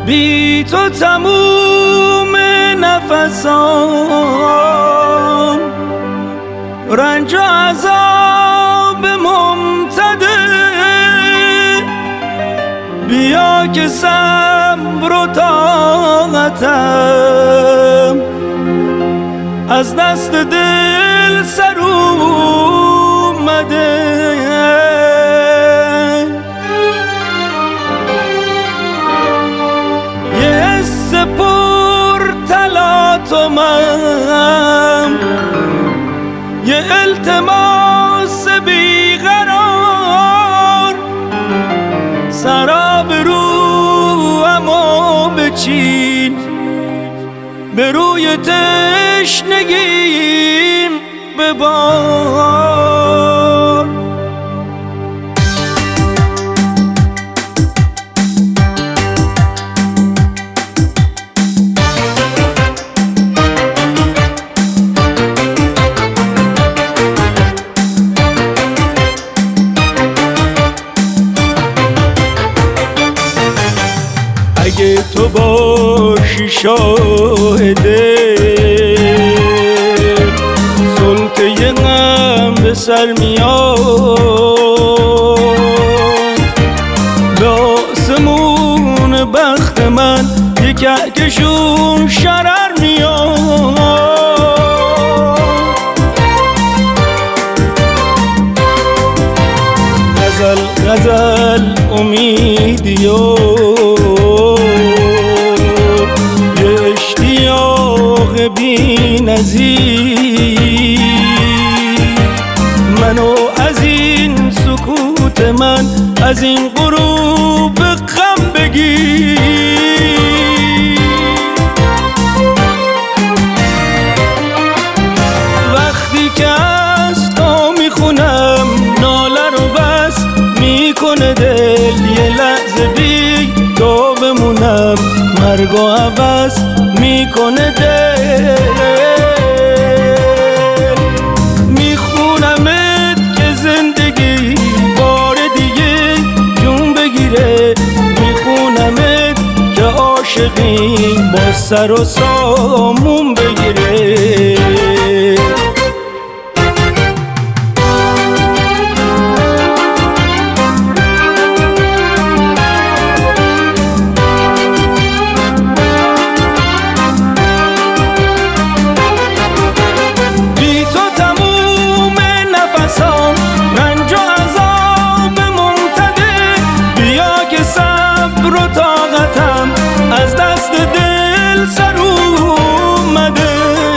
بی تو تموم نفسام، رنج و عذاب ممتده. بیا که صبر و طاقتم از دست دل سر اومده. یه حس پر تلاطمم، یه التماس بیقرار، سراب روحمو بچین، به روی تشنگیم ببار. اگه تو باشی شاهده، سلطه غم به سر میاد. به آسمون بخت من یک کهکشون شرر میاد. غزل غزل امیدی و بی نظیر، منو از این سکوت من، از این غروب غم بگیر. وقتی که از تو میخونم ناله رو بس میکنه دل، یه لحظه بی تو بمونم مرگ و عوض میکنه دل. میخونمت که زندگی بار دیگه جون بگیره، میخونمت که عاشقی با سر و سامون بگیره. از دست دل سر اومده.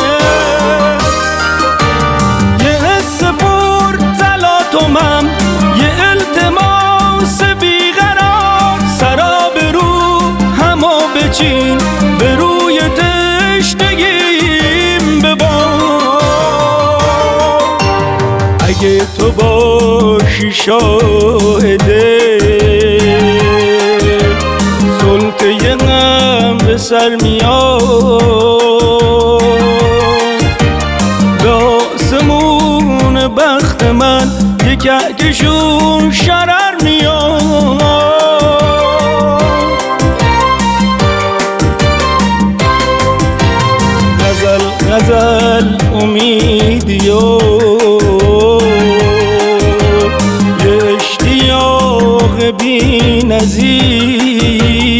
یه حس پر تلاطمم، یه التماس بیقرار، سراب روحمو بچین، به روی تشنگیم ببار. اگه تو باشی شاهده، سلطه غم به سر میاد. به آسمون بخت من یک کهکشون شرر میاد. غزل غزل امیدی و یه اشتیاق بی نظیر،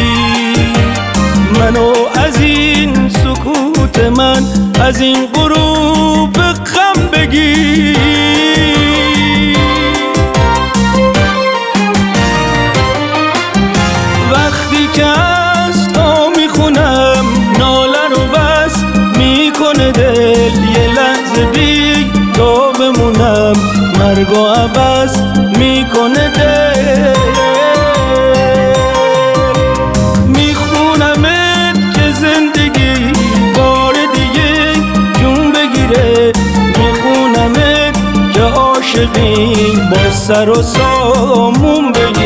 منو از این سکوت من، از این غروب غم بگیر. وقتی که از تو میخونم ناله رو بس میکنه دل، یه لحظه بی تو بمونم مرگ و عوض میکنه دل. میخونمت که عاشقی با سر و سامون بگیر.